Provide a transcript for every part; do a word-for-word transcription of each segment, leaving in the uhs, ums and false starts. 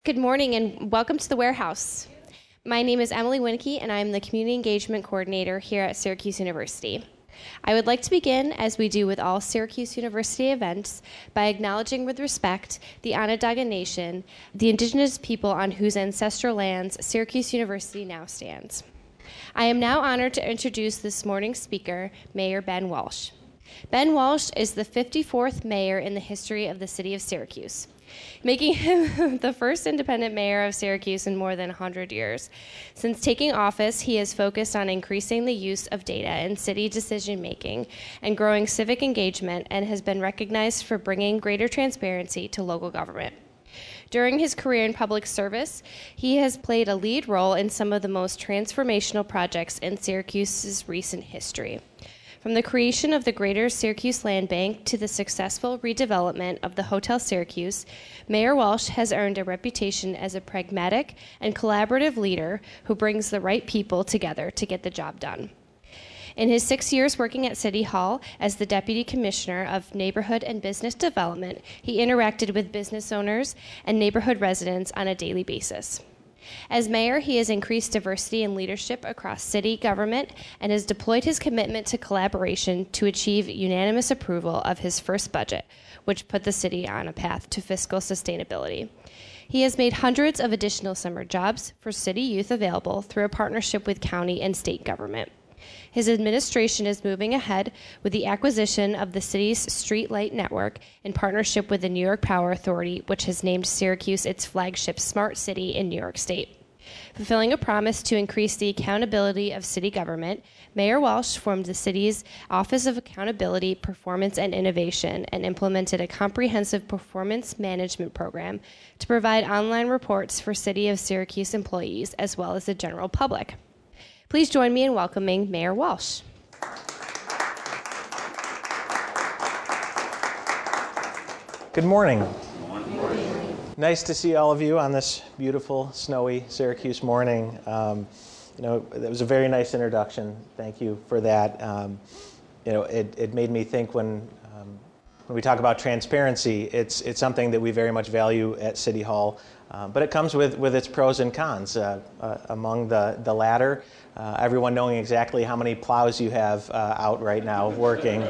Good morning and welcome to the warehouse. My name is Emily Winneke and I'm the Community Engagement Coordinator here at Syracuse University. I would like to begin, as we do with all Syracuse University events, by acknowledging with respect the Onondaga Nation, the indigenous people on whose ancestral lands Syracuse University now stands. I am now honored to introduce this morning's speaker, Mayor Ben Walsh. Ben Walsh is the fifty-fourth mayor in the history of the city of Syracuse, making him the first independent mayor of Syracuse in more than one hundred years. Since taking office, he has focused on increasing the use of data in city decision-making and growing civic engagement, and has been recognized for bringing greater transparency to local government. During his career in public service, he has played a lead role in some of the most transformational projects in Syracuse's recent history. From the creation of the Greater Syracuse Land Bank to the successful redevelopment of the Hotel Syracuse, Mayor Walsh has earned a reputation as a pragmatic and collaborative leader who brings the right people together to get the job done. In his six years working at City Hall as the Deputy Commissioner of Neighborhood and Business Development, he interacted with business owners and neighborhood residents on a daily basis. As mayor, he has increased diversity in leadership across city government and has deployed his commitment to collaboration to achieve unanimous approval of his first budget, which put the city on a path to fiscal sustainability. He has made hundreds of additional summer jobs for city youth available through a partnership with county and state government. His administration is moving ahead with the acquisition of the city's street light network in partnership with the New York Power Authority, which has named Syracuse its flagship smart city in New York State. Fulfilling a promise to increase the accountability of city government, Mayor Walsh formed the city's Office of Accountability, Performance, and Innovation and implemented a comprehensive performance management program to provide online reports for City of Syracuse employees as well as the general public. Please join me in welcoming Mayor Walsh. Good morning. Good morning. Nice to see all of you on this beautiful, snowy Syracuse morning. Um, you know, that was a very nice introduction. Thank you for that. Um, you know, it, it made me think when um, when we talk about transparency, it's it's something that we very much value at City Hall. Uh, but it comes with, with its pros and cons. Uh, uh, among the, the latter, uh, everyone knowing exactly how many plows you have uh, out right now working,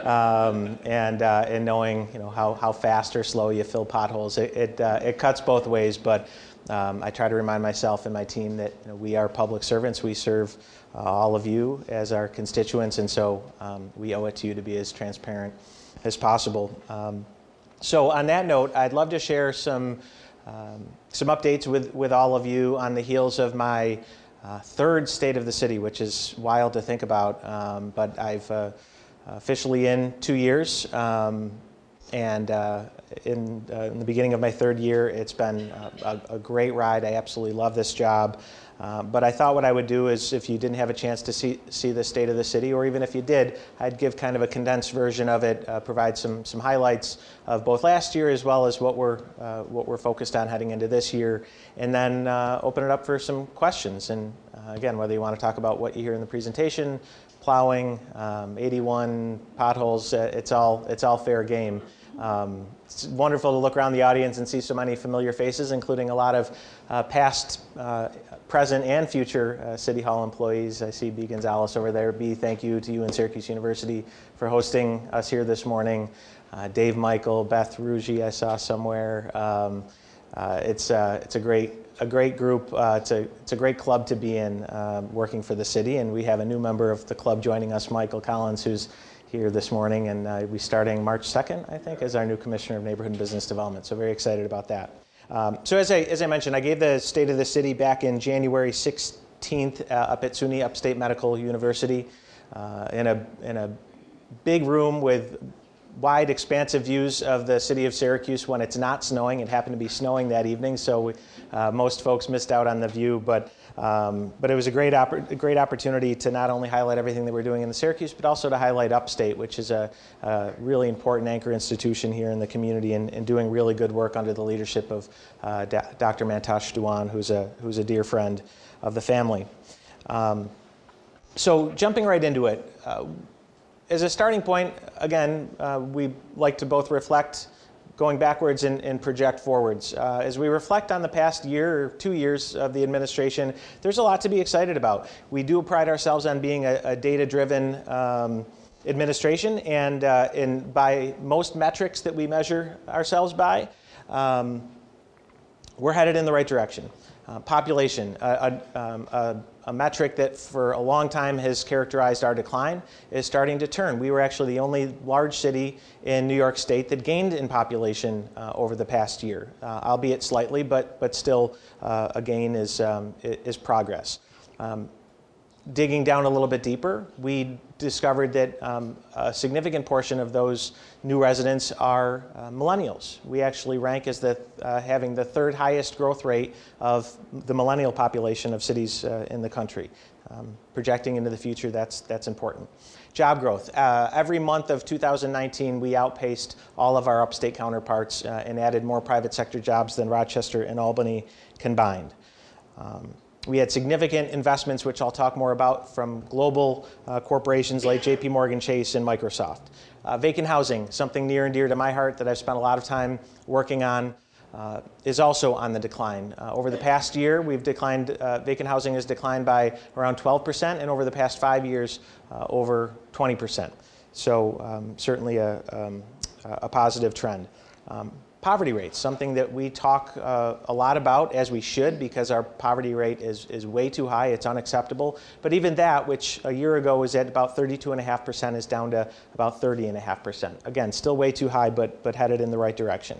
um, and uh, and knowing you know how, how fast or slow you fill potholes. It it, uh, it cuts both ways. But um, I try to remind myself and my team that you know, we are public servants. We serve uh, all of you as our constituents, and so um, we owe it to you to be as transparent as possible. Um, so on that note, I'd love to share some. Um, some updates with, with all of you on the heels of my uh, third State of the City, which is wild to think about, um, but I've uh, officially in two years, um, and uh, in, uh, in the beginning of my third year, it's been a, a great ride. I absolutely love this job. Uh, but I thought what I would do is, if you didn't have a chance to see see the State of the City, or even if you did, I'd give kind of a condensed version of it, uh, provide some some highlights of both last year as well as what we're uh, what we're focused on heading into this year, and then uh, open it up for some questions. And uh, again, whether you want to talk about what you hear in the presentation, plowing, um, eighty-one potholes, uh, it's all it's all fair game. Um, it's wonderful to look around the audience and see so many familiar faces, including a lot of uh, past, uh, present, and future uh, City Hall employees. I see B. Gonzalez over there. B, thank you to you and Syracuse University for hosting us here this morning. Uh, Dave Michael, Beth Ruggie, I saw somewhere. Um, uh, it's uh, it's a great a great group. Uh, it's a it's a great club to be in, uh, working for the city, and we have a new member of the club joining us, Michael Collins, who's here this morning, and uh, we're starting March second, I think, as our new Commissioner of Neighborhood and Business Development. So very excited about that. Um, so as I as I mentioned, I gave the State of the City back in January sixteenth uh, up at SUNY Upstate Medical University, uh, in a in a big room with wide, expansive views of the city of Syracuse when it's not snowing. It happened to be snowing that evening, so we, uh, most folks missed out on the view. But um, but it was a great oppor- a great opportunity to not only highlight everything that we're doing in the Syracuse, but also to highlight Upstate, which is a, a really important anchor institution here in the community, and, and doing really good work under the leadership of uh, D- Doctor Mantosh Dewan, who's a who's a dear friend of the family. Um, so jumping right into it. Uh, As a starting point, again, uh, we like to both reflect going backwards and, and project forwards. Uh, as we reflect on the past year or two years of the administration, there's a lot to be excited about. We do pride ourselves on being a, a data-driven um, administration, and uh, in, by most metrics that we measure ourselves by, um, we're headed in the right direction. Uh, population, a, a, um, a, a metric that for a long time has characterized our decline, is starting to turn. We were actually the only large city in New York State that gained in population uh, over the past year, uh, albeit slightly, but, but still uh, a gain is, um, is progress. Um, digging down a little bit deeper, we discovered that um, a significant portion of those new residents are uh, millennials. We actually rank as the, uh, having the third highest growth rate of the millennial population of cities uh, in the country. Um, projecting into the future, that's, that's important. Job growth. Uh, every month of two thousand nineteen, we outpaced all of our upstate counterparts uh, and added more private sector jobs than Rochester and Albany combined. Um, We had significant investments, which I'll talk more about, from global uh, corporations like J P Morgan Chase and Microsoft. Uh, vacant housing, something near and dear to my heart that I've spent a lot of time working on, uh, is also on the decline. Uh, over the past year, we've declined, uh, vacant housing has declined by around twelve percent, and over the past five years, uh, over twenty percent. So um, certainly a, um, a positive trend. Um, Poverty rates, something that we talk uh, a lot about, as we should, because our poverty rate is, is way too high, it's unacceptable. But even that, which a year ago was at about thirty-two point five percent, is down to about thirty point five percent. Again, still way too high, but, but headed in the right direction.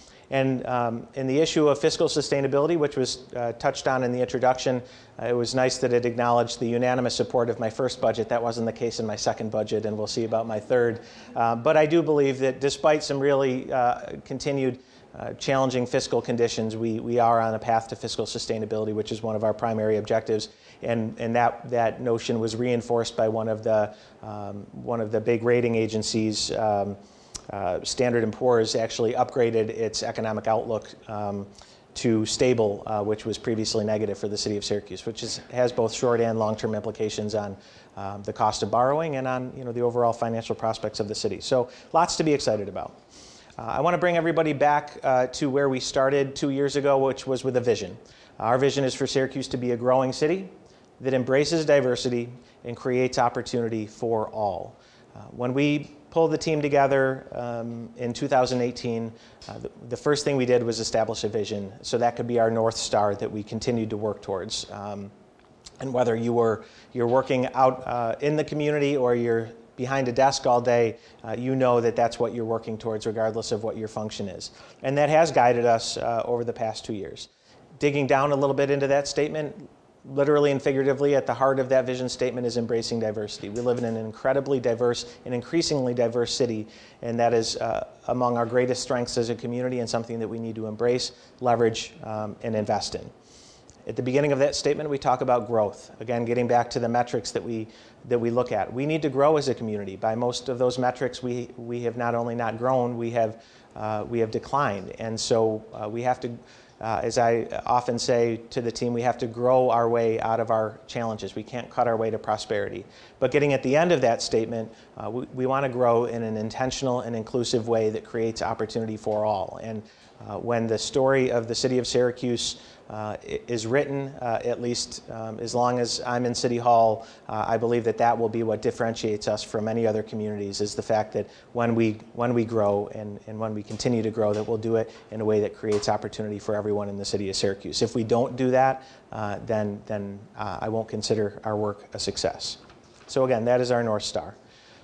And um, in the issue of fiscal sustainability, which was uh, touched on in the introduction, uh, it was nice that it acknowledged the unanimous support of my first budget. That wasn't the case in my second budget, and we'll see about my third. Uh, but I do believe that despite some really uh, continued uh, challenging fiscal conditions, we, we are on a path to fiscal sustainability, which is one of our primary objectives. And, and that, that notion was reinforced by one of the, um, one of the big rating agencies. Um, Uh, Standard and Poor's actually upgraded its economic outlook um, to stable, uh, which was previously negative for the city of Syracuse, which is, has both short and long-term implications on um, the cost of borrowing and on you know, the overall financial prospects of the city. So lots to be excited about. Uh, I want to bring everybody back uh, to where we started two years ago, which was with a vision. Our vision is for Syracuse to be a growing city that embraces diversity and creates opportunity for all. Uh, when we pulled the team together um, in two thousand eighteen, uh, the, the first thing we did was establish a vision, so that could be our North Star that we continued to work towards. Um, and whether you were, you're working out uh, in the community or you're behind a desk all day, uh, you know that that's what you're working towards regardless of what your function is. And that has guided us uh, over the past two years. Digging down a little bit into that statement, literally and figuratively, at the heart of that vision statement is embracing diversity. We live in an incredibly diverse and increasingly diverse city, and that is uh, among our greatest strengths as a community and something that we need to embrace, leverage, um, and invest in. At the beginning of that statement, we talk about growth. Again, getting back to the metrics that we that we look at. We need to grow as a community. By most of those metrics, we we have not only not grown, we have uh, we have declined, and so uh, we have to. Uh, as I often say to the team, we have to grow our way out of our challenges. We can't cut our way to prosperity. But getting at the end of that statement, uh, we, we want to grow in an intentional and inclusive way that creates opportunity for all. And uh, when the story of the city of Syracuse uh, is written, uh, at least um, as long as I'm in City Hall, uh, I believe that that will be what differentiates us from many other communities, is the fact that when we when we grow and, and when we continue to grow, that we'll do it in a way that creates opportunity for everyone in the city of Syracuse. If we don't do that, uh, then, then uh, I won't consider our work a success. So again, that is our North Star.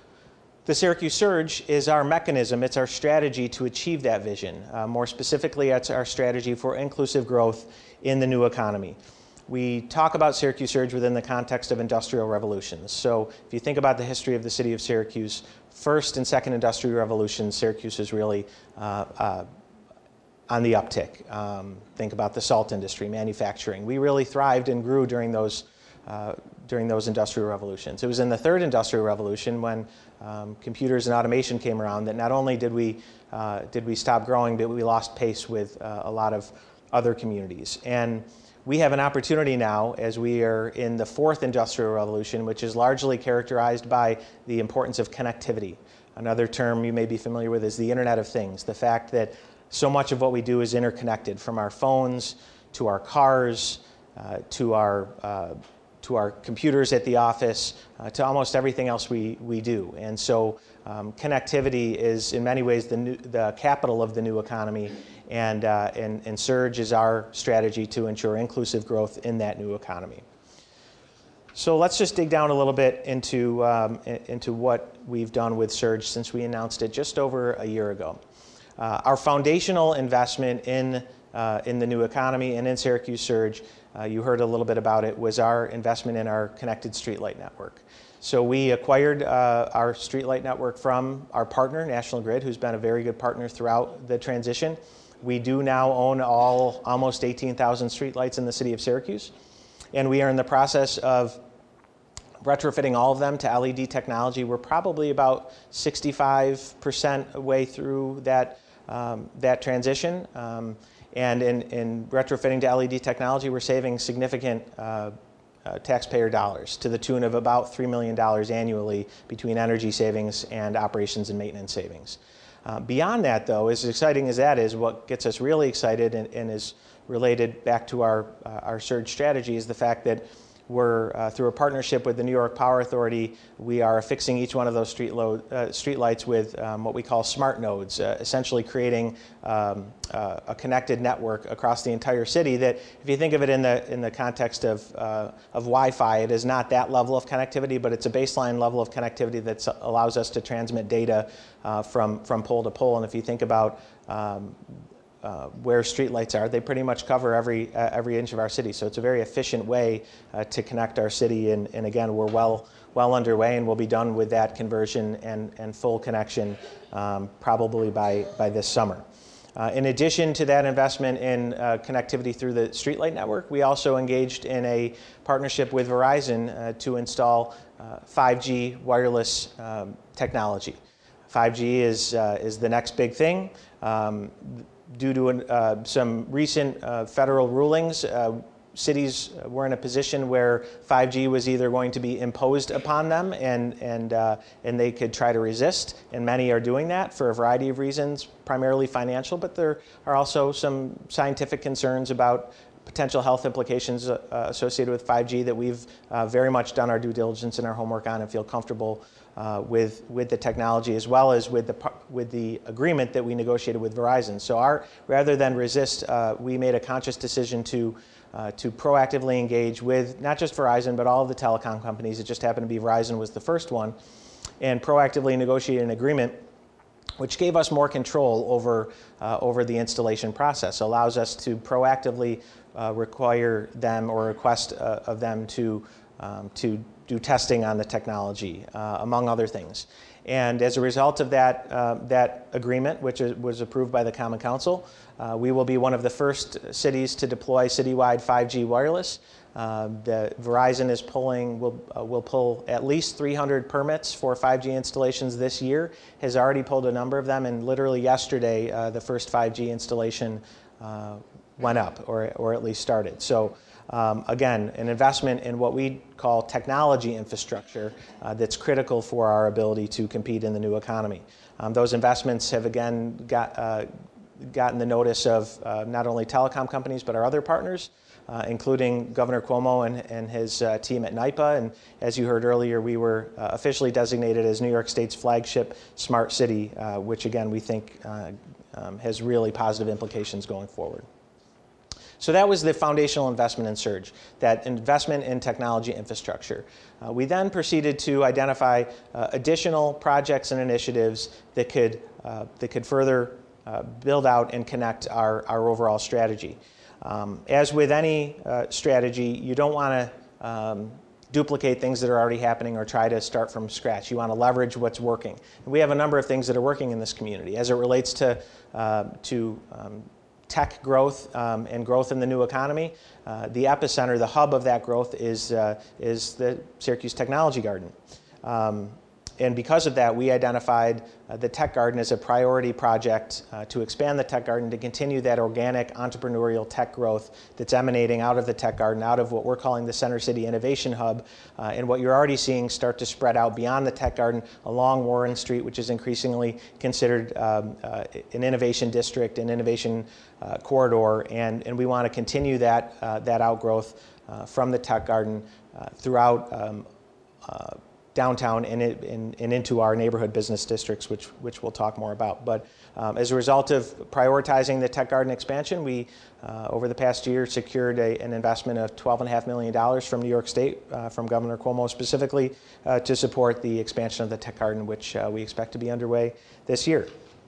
The Syracuse Surge is our mechanism, it's our strategy to achieve that vision. Uh, more specifically, it's our strategy for inclusive growth in the new economy. We talk about Syracuse Surge within the context of industrial revolutions. So if you think about the history of the city of Syracuse, first and second industrial revolutions, Syracuse is really uh, uh, on the uptick. Um, think about the salt industry, manufacturing. We really thrived and grew during those Uh, during those industrial revolutions. It was in the third industrial revolution, when um, computers and automation came around, that not only did we uh, did we stop growing, but we lost pace with uh, a lot of other communities. And we have an opportunity now, as we are in the fourth industrial revolution, which is largely characterized by the importance of connectivity. Another term you may be familiar with is the Internet of Things, the fact that so much of what we do is interconnected, from our phones to our cars uh, to our uh, to our computers at the office, uh, to almost everything else we, we do. And so um, connectivity is in many ways the, new, the capital of the new economy, and, uh, and, and Surge is our strategy to ensure inclusive growth in that new economy. So let's just dig down a little bit into, um, into what we've done with Surge since we announced it just over a year ago. Uh, our foundational investment in, uh, in the new economy and in Syracuse Surge, uh, you heard a little bit about it, was our investment in our connected streetlight network. So we acquired uh, our streetlight network from our partner, National Grid, who's been a very good partner throughout the transition. We do now own all almost eighteen thousand streetlights in the city of Syracuse, and we are in the process of retrofitting all of them to L E D technology. We're probably about sixty-five percent way through that, um, that transition. Um, and in, in retrofitting to L E D technology, we're saving significant uh, uh, taxpayer dollars to the tune of about three million dollars annually between energy savings and operations and maintenance savings. Uh, beyond that, though, as exciting as that is, what gets us really excited and, and is related back to our, uh, our Surge strategy is the fact that we're, uh, through a partnership with the New York Power Authority, we are affixing each one of those street, load, uh, street lights with um, what we call smart nodes, uh, essentially creating um, uh, a connected network across the entire city that, if you think of it in the, in the context of, uh, of Wi-Fi, it is not that level of connectivity, but it's a baseline level of connectivity that allows us to transmit data uh, from, from pole to pole. And if you think about um, Uh, where streetlights are, they pretty much cover every uh, every inch of our city. So it's a very efficient way uh, to connect our city. And, and again, we're well well underway, and we'll be done with that conversion and, and full connection um, probably by, by this summer. Uh, in addition to that investment in uh, connectivity through the streetlight network, we also engaged in a partnership with Verizon uh, to install uh, five G wireless um, technology. five G is, uh, is the next big thing. Um, Due to uh, some recent uh, federal rulings, uh, cities were in a position where five G was either going to be imposed upon them and, and, uh, and they could try to resist, and many are doing that for a variety of reasons, primarily financial, but there are also some scientific concerns about potential health implications uh, associated with five G that we've uh, very much done our due diligence and our homework on and feel comfortable uh, with, with the technology, as well as with the, with the agreement that we negotiated with Verizon. So our, rather than resist, uh, we made a conscious decision to, uh, to proactively engage with not just Verizon, but all of the telecom companies. It just happened to be Verizon was the first one, and proactively negotiate an agreement which gave us more control over, uh, over the installation process, allows us to proactively uh, require them or request uh, of them to, um, to do testing on the technology, uh, among other things. And as a result of that, uh, that agreement, which is, was approved by the Common Council, uh, we will be one of the first cities to deploy citywide five G wireless. Uh, the Verizon is pulling, will, uh, will pull at least three hundred permits for five G installations this year, has already pulled a number of them, and literally yesterday uh, the first five G installation uh, went up, or, or at least started. So um, again, an investment in what we call technology infrastructure uh, that's critical for our ability to compete in the new economy. Um, those investments have again got, uh, gotten the notice of uh, not only telecom companies, but our other partners. Uh, including Governor Cuomo and, and his uh, team at NYPA. And as you heard earlier, we were uh, officially designated as New York State's flagship smart city, uh, which again we think uh, um, has really positive implications going forward. So that was the foundational investment in Surge, that investment in technology infrastructure. Uh, we then proceeded to identify uh, additional projects and initiatives that could, uh, that could further uh, build out and connect our, our overall strategy. Um, as with any uh, strategy, you don't want to um, duplicate things that are already happening or try to start from scratch. You want to leverage what's working. And we have a number of things that are working in this community. As it relates to, uh, to um, tech growth um, and growth in the new economy, uh, the epicenter, the hub of that growth is, uh, is the Syracuse Technology Garden. Um, and because of that, we identified uh, the Tech Garden as a priority project uh, to expand the Tech Garden, to continue that organic entrepreneurial tech growth that's emanating out of the Tech Garden, out of what we're calling the Center City Innovation Hub, uh, and what you're already seeing start to spread out beyond the Tech Garden along Warren Street, which is increasingly considered um, uh, an innovation district, an innovation uh, corridor, and, and we want to continue that, uh, that outgrowth uh, from the Tech Garden uh, throughout um, uh, downtown and, it, and, and into our neighborhood business districts, which, which we'll talk more about. But um, as a result of prioritizing the Tech Garden expansion, we, uh, over the past year, secured a, an investment of twelve point five million dollars from New York State, uh, from Governor Cuomo specifically, uh, to support the expansion of the Tech Garden, which uh, we expect to be underway this year.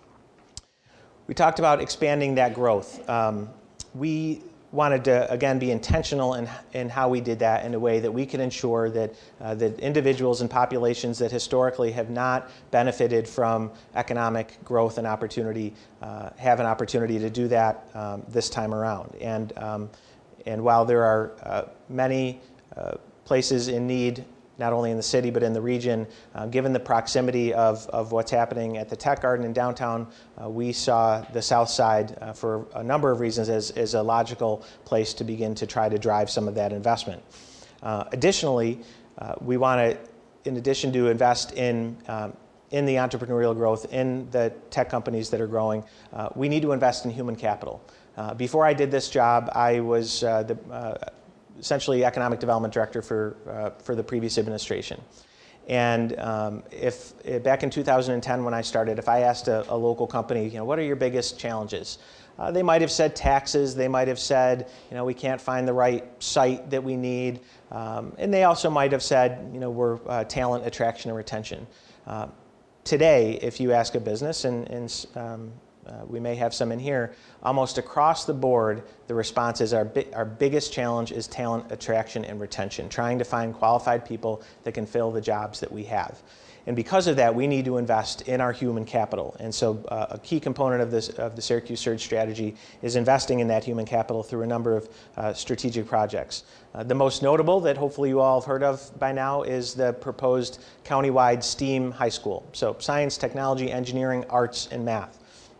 We talked about expanding that growth. Um, we wanted to, again, be intentional in, in how we did that in a way that we could ensure that, uh, that individuals and populations that historically have not benefited from economic growth and opportunity uh, have an opportunity to do that um, this time around. And, um, and while there are uh, many uh, places in need, not only in the city but in the region, uh, given the proximity of, of what's happening at the Tech Garden in downtown, uh, we saw the South Side uh, for a number of reasons as, as a logical place to begin to try to drive some of that investment. Uh, additionally, uh, we want to, in addition to invest in um, in the entrepreneurial growth, in the tech companies that are growing, uh, we need to invest in human capital. Uh, before I did this job, I was uh, the uh, essentially economic development director for uh, for the previous administration. And um, if, if back in two thousand ten when I started, if I asked a, a local company, you know, what are your biggest challenges? Uh, they might have said taxes. They might have said, you know, we can't find the right site that we need. Um, and they also might have said, you know, we're uh, talent attraction and retention. Uh, today, if you ask a business, and, and um, Uh, we may have some in here, almost across the board, the response is our, bi our biggest challenge is talent attraction and retention, trying to find qualified people that can fill the jobs that we have. And because of that, we need to invest in our human capital. And so uh, a key component of, this, of the Syracuse Surge strategy is investing in that human capital through a number of uh, strategic projects. Uh, the most notable that hopefully you all have heard of by now is the proposed countywide STEAM high school. So science, technology, engineering, arts, and math.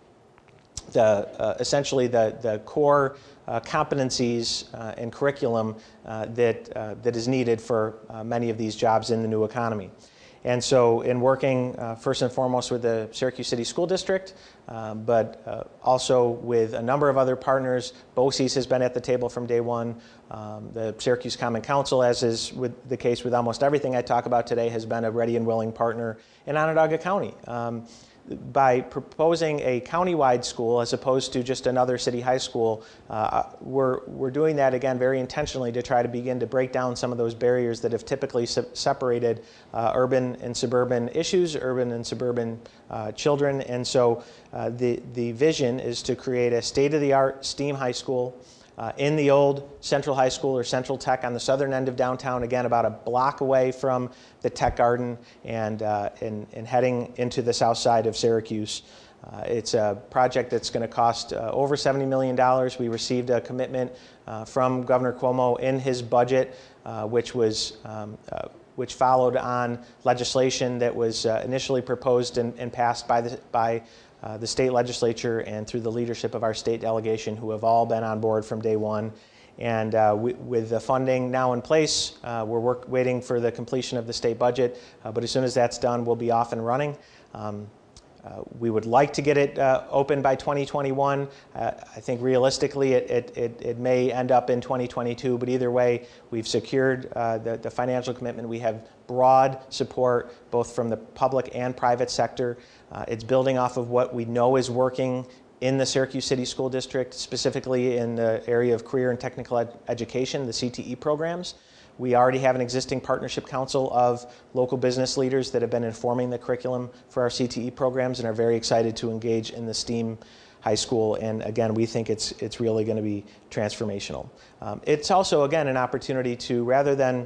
The, uh, essentially the, the core uh, competencies uh, and curriculum uh, that, uh, that is needed for uh, many of these jobs in the new economy. And so in working uh, first and foremost with the Syracuse City School District, uh, but uh, also with a number of other partners, BOCES has been at the table from day one. Um, the Syracuse Common Council, as is with the case with almost everything I talk about today, has been a ready and willing partner in Onondaga County. Um, By proposing a countywide school as opposed to just another city high school, uh, we're, we're doing that again very intentionally to try to begin to break down some of those barriers that have typically se separated uh, urban and suburban issues, urban and suburban uh, children. And so uh, the, the vision is to create a state-of-the-art STEAM high school Uh, in the old Central High School or Central Tech on the southern end of downtown, again about a block away from the Tech Garden and, uh, and, and heading into the south side of Syracuse. Uh, it's a project that's going to cost uh, over seventy million dollars. We received a commitment uh, from Governor Cuomo in his budget, uh, which was um, uh, which followed on legislation that was uh, initially proposed and, and passed by the by Uh, the state legislature and through the leadership of our state delegation, who have all been on board from day one. And uh, we, with the funding now in place, uh, we're work, waiting for the completion of the state budget. Uh, but as soon as that's done, we'll be off and running. Um, Uh, we would like to get it uh, open by twenty twenty-one. Uh, I think realistically it, it, it, it may end up in twenty twenty-two, but either way, we've secured uh, the, the financial commitment. We have broad support both from the public and private sector. Uh, it's building off of what we know is working in the Syracuse City School District, specifically in the area of career and technical ed education, the C T E programs. We already have an existing partnership council of local business leaders that have been informing the curriculum for our C T E programs and are very excited to engage in the STEAM high school. And again, we think it's, it's really going to be transformational. Um, it's also, again, an opportunity to, rather than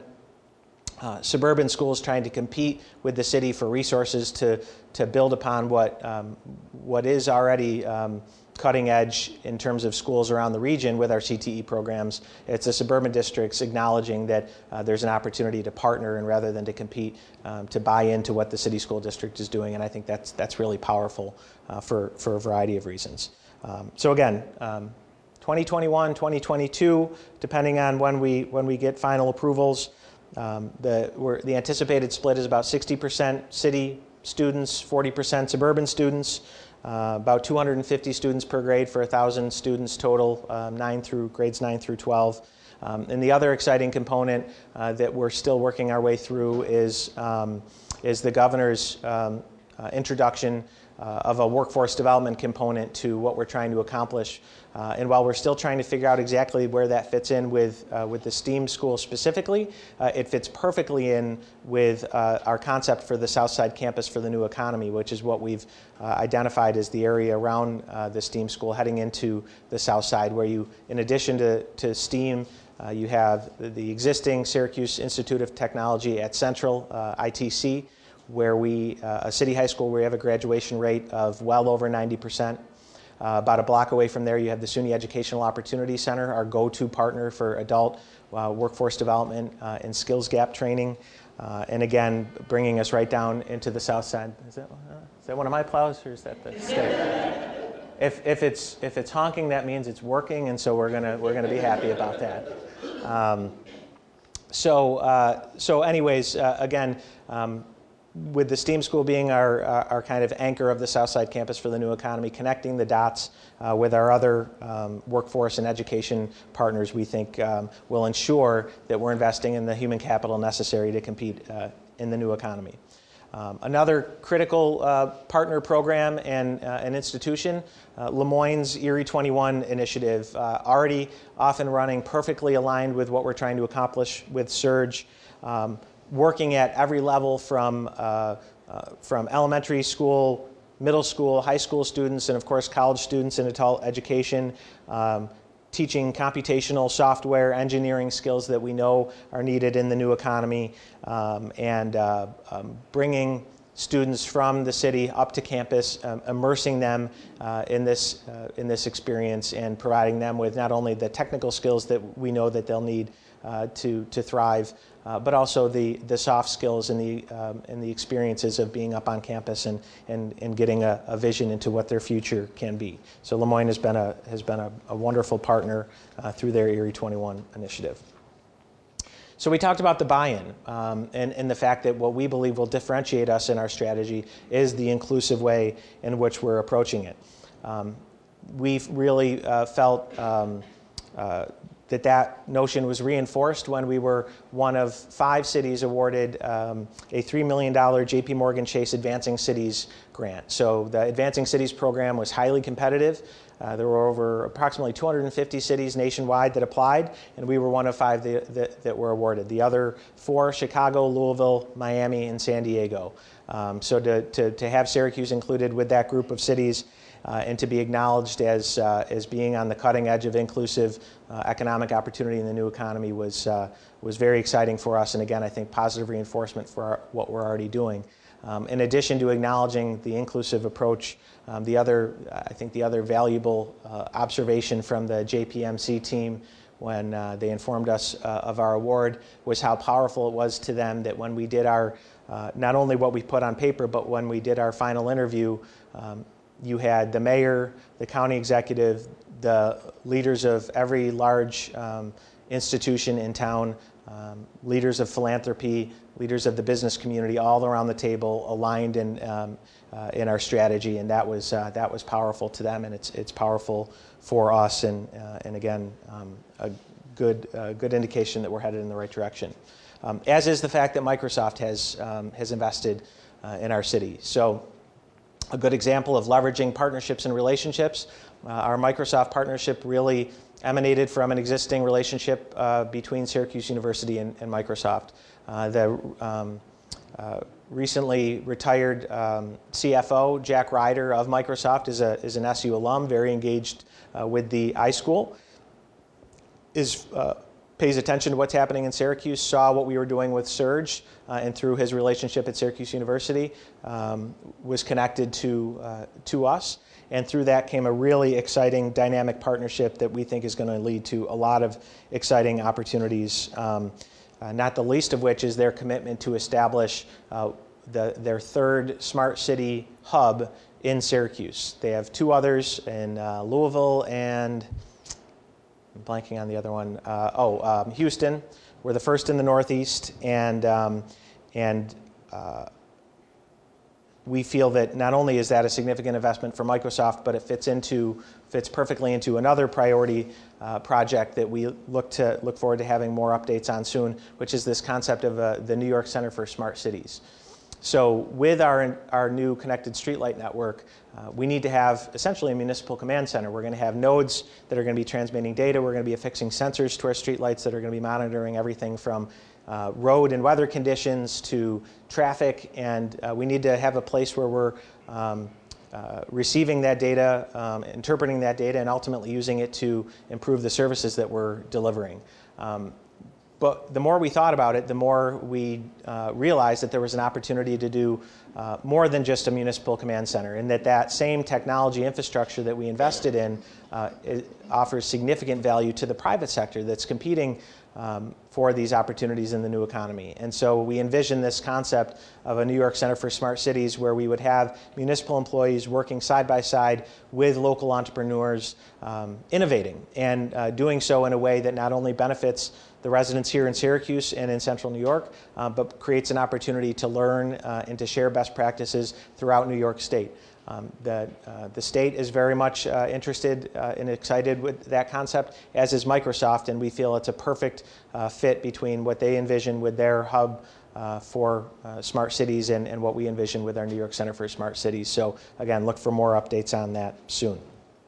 uh, suburban schools trying to compete with the city for resources to, to build upon what, um, what is already um, cutting edge in terms of schools around the region with our C T E programs. It's the suburban districts acknowledging that uh, there's an opportunity to partner and rather than to compete, um, to buy into what the city school district is doing, and I think that's that's really powerful uh, for, for a variety of reasons. Um, so again, um, twenty twenty-one, twenty twenty-two, depending on when we when we get final approvals, um, the we're, the anticipated split is about sixty percent city students, forty percent suburban students. Uh, about two hundred fifty students per grade for one thousand students total, um, nine through grades nine through twelve. Um, and the other exciting component uh, that we're still working our way through is, um, is the governor's um, uh, introduction uh, of a workforce development component to what we're trying to accomplish. Uh, and while we're still trying to figure out exactly where that fits in with, uh, with the STEAM school specifically, uh, it fits perfectly in with uh, our concept for the Southside Campus for the New Economy, which is what we've uh, identified as the area around uh, the STEAM school heading into the South Side, where you, in addition to, to STEAM, uh, you have the, the existing Syracuse Institute of Technology at Central, uh, I T C, where we, uh, a city high school where we have a graduation rate of well over ninety percent. Uh, about a block away from there, you have the SUNY Educational Opportunity Center, our go-to partner for adult uh, workforce development uh, and skills gap training. Uh, and again, bringing us right down into the South Side. Is that, uh, is that one of my plows, or is that the state? If, if, it's, if it's honking, that means it's working, and so we're gonna, we're gonna be happy about that. Um, so, uh, so anyways, uh, again, um, with the STEAM school being our, our, our kind of anchor of the Southside Campus for the New Economy, connecting the dots uh, with our other um, workforce and education partners, we think um, will ensure that we're investing in the human capital necessary to compete uh, in the new economy. Um, another critical uh, partner program and uh, an institution, uh, Le Moyne's Erie twenty-one initiative, uh, already off and running, perfectly aligned with what we're trying to accomplish with Surge. Um, working at every level from, uh, uh, from elementary school, middle school, high school students, and of course college students in adult education, um, teaching computational software, engineering skills that we know are needed in the new economy, um, and uh, um, bringing students from the city up to campus, um, immersing them uh, in this, uh, in this experience and providing them with not only the technical skills that we know that they'll need uh, to, to thrive, Uh, but also the, the soft skills and the, um, and the experiences of being up on campus and, and, and getting a, a vision into what their future can be. So Le Moyne has been a, has been a, a wonderful partner uh, through their Erie twenty-one initiative. So we talked about the buy-in um, and, and the fact that what we believe will differentiate us in our strategy is the inclusive way in which we're approaching it. Um, we've really uh, felt um, uh, that that notion was reinforced when we were one of five cities awarded um, a three million dollar J P Morgan Chase Advancing Cities grant. So the Advancing Cities program was highly competitive. Uh, there were over approximately two hundred fifty cities nationwide that applied, and we were one of five that, that, that were awarded. The other four, Chicago, Louisville, Miami, and San Diego. Um, so to, to, to have Syracuse included with that group of cities Uh, and to be acknowledged as, uh, as being on the cutting edge of inclusive uh, economic opportunity in the new economy was, uh, was very exciting for us, and again, I think positive reinforcement for our, what we're already doing. Um, in addition to acknowledging the inclusive approach, um, the other, I think the other valuable uh, observation from the J P M C team when uh, they informed us uh, of our award was how powerful it was to them that when we did our, uh, not only what we put on paper, but when we did our final interview, um, you had the mayor, the county executive, the leaders of every large um, institution in town, um, leaders of philanthropy, leaders of the business community, all around the table, aligned in um, uh, in our strategy, and that was uh, that was powerful to them, and it's it's powerful for us, and uh, and again, um, a good uh, good indication that we're headed in the right direction. Um, as is the fact that Microsoft has um, has invested uh, in our city. So. A good example of leveraging partnerships and relationships. Uh, our Microsoft partnership really emanated from an existing relationship uh, between Syracuse University and, and Microsoft. Uh, the um, uh, recently retired um, C F O, Jack Ryder of Microsoft, is, a, is an S U alum, very engaged uh, with the iSchool, is uh, pays attention to what's happening in Syracuse, saw what we were doing with Surge, uh, and through his relationship at Syracuse University, um, was connected to, uh, to us. And through that came a really exciting dynamic partnership that we think is going to lead to a lot of exciting opportunities, um, uh, not the least of which is their commitment to establish uh, the, their third smart city hub in Syracuse. They have two others in uh, Louisville and, I'm blanking on the other one, uh, oh, um, Houston. We're the first in the Northeast, and, um, and uh, we feel that not only is that a significant investment for Microsoft, but it fits into fits perfectly into another priority uh, project that we look to look forward to having more updates on soon, which is this concept of uh, the New York Center for Smart Cities. So with our our new connected streetlight network, uh, we need to have essentially a municipal command center. We're going to have nodes that are going to be transmitting data. We're going to be affixing sensors to our streetlights that are going to be monitoring everything from Uh, road and weather conditions to traffic, and uh, we need to have a place where we're um, uh, receiving that data, um, interpreting that data, and ultimately using it to improve the services that we're delivering. Um, but the more we thought about it, the more we uh, realized that there was an opportunity to do uh, more than just a municipal command center, and that that same technology infrastructure that we invested in uh, it offers significant value to the private sector that's competing Um, for these opportunities in the new economy. And so we envision this concept of a New York Center for Smart Cities where we would have municipal employees working side by side with local entrepreneurs, um, innovating and uh, doing so in a way that not only benefits the residents here in Syracuse and in central New York, uh, but creates an opportunity to learn uh, and to share best practices throughout New York State. Um, the, uh, the state is very much uh, interested uh, and excited with that concept, as is Microsoft, and we feel it's a perfect uh, fit between what they envision with their hub uh, for uh, smart cities and, and what we envision with our New York Center for Smart Cities. So again, look for more updates on that soon.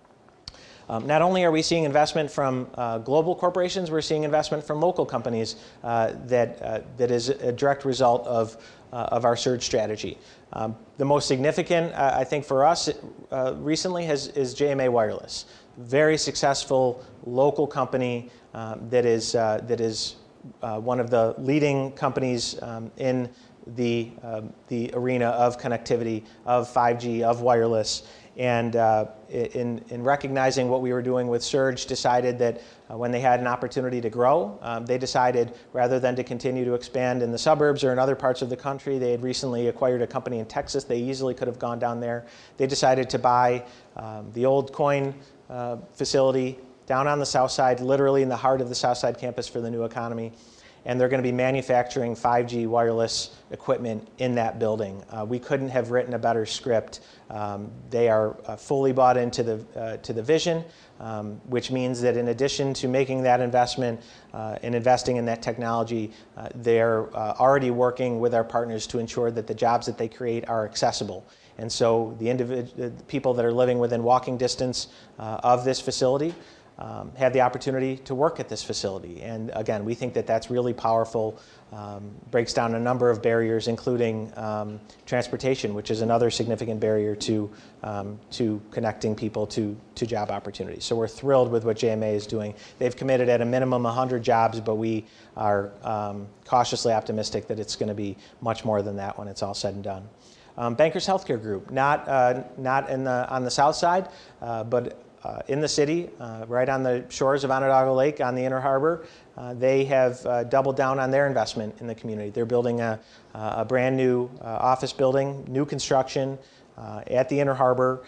Um, not only are we seeing investment from uh, global corporations, we're seeing investment from local companies uh, that, uh, that is a direct result of, uh, of our Surge strategy. Um, the most significant, uh, I think, for us uh, recently has, is J M A Wireless. Very successful local company um, that is, uh, that is uh, one of the leading companies um, in the, um, the arena of connectivity, of five G, of wireless. And uh, in, in recognizing what we were doing with Surge, decided that uh, when they had an opportunity to grow, um, they decided rather than to continue to expand in the suburbs or in other parts of the country, they had recently acquired a company in Texas. They easily could have gone down there. They decided to buy um, the old Coin uh, facility down on the south side, literally in the heart of the south side campus for the new economy. And they're going to be manufacturing five G wireless equipment in that building. Uh, we couldn't have written a better script. Um, they are uh, fully bought into the, uh, to the vision, um, which means that in addition to making that investment uh, and investing in that technology, uh, they're uh, already working with our partners to ensure that the jobs that they create are accessible. And so the, individ- the people that are living within walking distance uh, of this facility Um, have the opportunity to work at this facility. And again, we think that that's really powerful, um, breaks down a number of barriers, including um, transportation, which is another significant barrier to, um, to connecting people to, to job opportunities. So we're thrilled with what J M A is doing. They've committed at a minimum one hundred jobs, but we are um, cautiously optimistic that it's going to be much more than that when it's all said and done. Um, Bankers Healthcare Group, not, uh, not in the, on the south side, uh, but Uh, in the city, uh, right on the shores of Onondaga Lake on the Inner Harbor. Uh, they have uh, doubled down on their investment in the community. They're building a, a brand new uh, office building, new construction uh, at the Inner Harbor,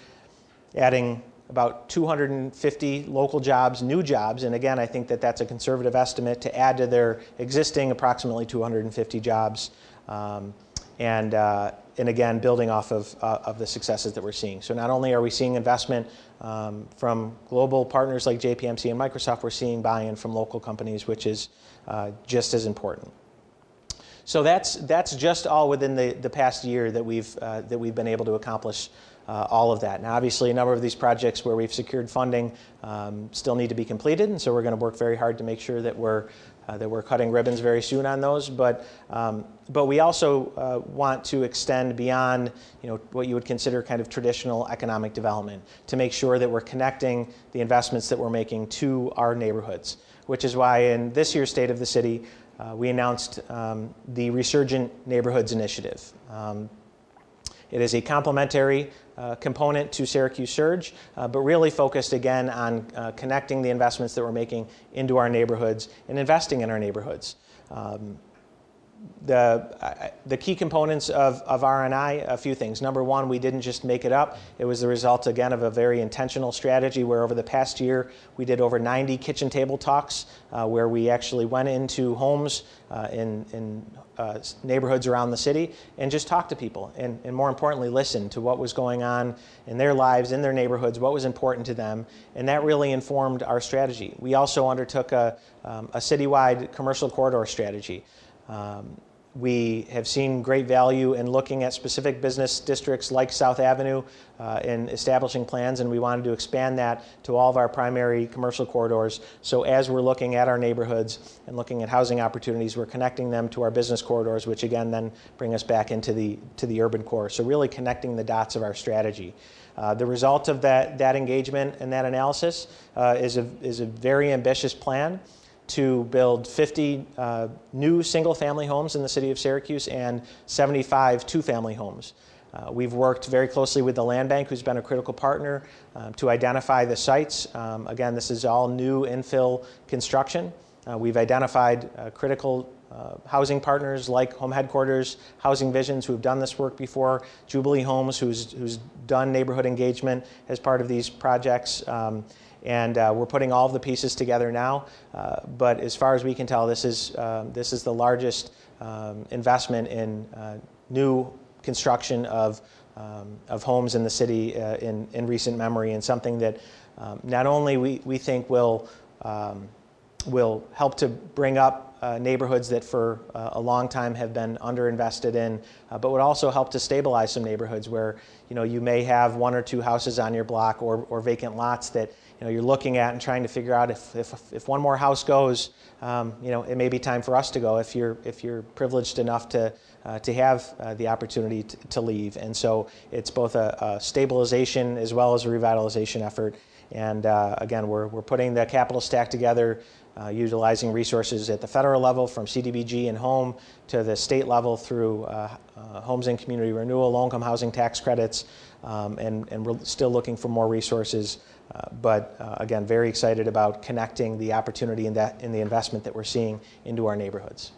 adding about two hundred fifty local jobs, new jobs. And again, I think that that's a conservative estimate to add to their existing approximately two hundred fifty jobs. Um, and, uh, and again, building off of, uh, of the successes that we're seeing. So not only are we seeing investment um, from global partners like J P M C and Microsoft, we're seeing buy-in from local companies, which is uh, just as important. So that's, that's just all within the, the past year that we've, uh, that we've been able to accomplish uh, all of that. Now, obviously, a number of these projects where we've secured funding um, still need to be completed, and so we're going to work very hard to make sure that we're Uh, that we're cutting ribbons very soon on those, but um, but we also uh, want to extend beyond, you know, what you would consider kind of traditional economic development to make sure that we're connecting the investments that we're making to our neighborhoods. which is why in this year's State of the City, uh, we announced um, the Resurgent Neighborhoods Initiative. Um, It is a complementary uh, component to Syracuse Surge, uh, but really focused again on uh, connecting the investments that we're making into our neighborhoods and investing in our neighborhoods. Um, The, uh, the key components of, of R N I, a few things. Number one, we didn't just make it up. It was the result, again, of a very intentional strategy where over the past year we did over ninety kitchen table talks uh, where we actually went into homes uh, in, in uh, neighborhoods around the city and just talked to people and, and more importantly, listened to what was going on in their lives, in their neighborhoods, what was important to them, and that really informed our strategy. We also undertook a, um, a citywide commercial corridor strategy. Um, we have seen great value in looking at specific business districts like South Avenue uh, in establishing plans, and we wanted to expand that to all of our primary commercial corridors. So as we're looking at our neighborhoods and looking at housing opportunities, we're connecting them to our business corridors, which again then bring us back into the, to the urban core. So really connecting the dots of our strategy. Uh, the result of that, that engagement and that analysis uh, is, a, is a very ambitious plan to build fifty uh, new single-family homes in the city of Syracuse and seventy-five two-family homes. Uh, we've worked very closely with the Land Bank, who's been a critical partner, um, to identify the sites. Um, again, this is all new infill construction. Uh, we've identified uh, critical uh, housing partners like Home Headquarters, Housing Visions, who've done this work before, Jubilee Homes, who's, who's done neighborhood engagement as part of these projects. Um, And uh, we're putting all of the pieces together now. Uh, but as far as we can tell, this is, um, this is the largest um, investment in uh, new construction of, um, of homes in the city uh, in, in recent memory, and something that um, not only we, we think will, um, will help to bring up Uh, neighborhoods that for uh, a long time have been underinvested in, uh, but would also help to stabilize some neighborhoods where you know you may have one or two houses on your block or, or vacant lots that you know you're looking at and trying to figure out if if, if one more house goes, um, you know it may be time for us to go if you're if you're privileged enough to uh, to have uh, the opportunity to, to leave. And so it's both a, a stabilization as well as a revitalization effort. And uh, again, we're we're putting the capital stack together. Uh, utilizing resources at the federal level from C D B G and HOME to the state level through uh, uh, Homes and Community Renewal, low-income housing tax credits, um, and, and we're still looking for more resources. Uh, but uh, again, very excited about connecting the opportunity in, that, in the investment that we're seeing into our neighborhoods.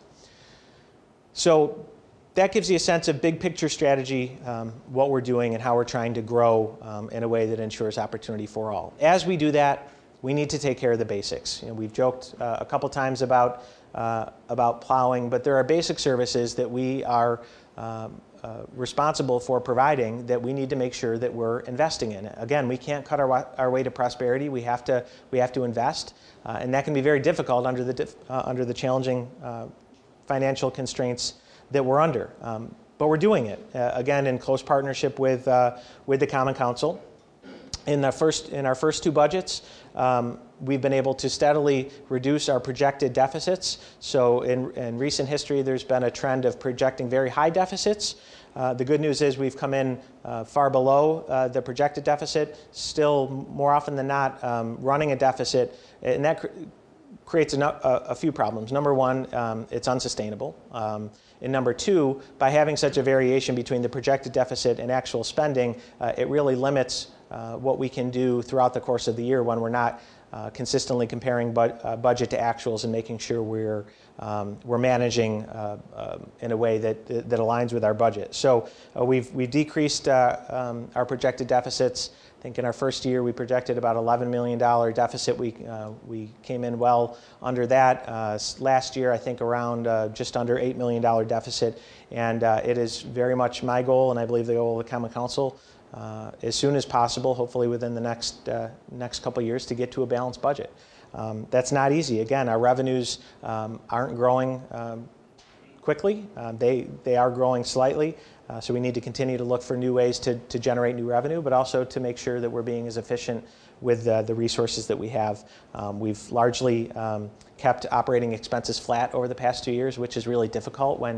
So that gives you a sense of big picture strategy, um, what we're doing and how we're trying to grow um, in a way that ensures opportunity for all. As we do that, we need to take care of the basics. You know, we've joked uh, a couple times about, uh, about plowing, but there are basic services that we are um, uh, responsible for providing that we need to make sure that we're investing in. Again, we can't cut our, our way to prosperity. We have to, we have to invest, uh, and that can be very difficult under the, uh, under the challenging uh, financial constraints that we're under. Um, but we're doing it, uh, again, in close partnership with, uh, with the Common Council. In, the first, in our first two budgets, um, we've been able to steadily reduce our projected deficits. So in, in recent history, there's been a trend of projecting very high deficits. Uh, the good news is we've come in uh, far below uh, the projected deficit, still more often than not um, running a deficit, and that cr creates a, a, a few problems. Number one, um, it's unsustainable. Um, and number two, by having such a variation between the projected deficit and actual spending, uh, it really limits Uh, what we can do throughout the course of the year when we're not uh, consistently comparing bu uh, budget to actuals and making sure we're, um, we're managing uh, uh, in a way that, that aligns with our budget. So uh, we've, we've decreased uh, um, our projected deficits. I think in our first year we projected about eleven million dollar deficit. We, uh, we came in well under that. Uh, last year I think around uh, just under eight million dollar deficit, and uh, it is very much my goal, and I believe the goal of the Common Council, Uh, as soon as possible, hopefully within the next, uh, next couple of years, to get to a balanced budget. Um, that's not easy. Again, our revenues um, aren't growing um, quickly. Uh, they, they are growing slightly, uh, so we need to continue to look for new ways to, to generate new revenue, but also to make sure that we're being as efficient with uh, the resources that we have. Um, we've largely um, kept operating expenses flat over the past two years, which is really difficult when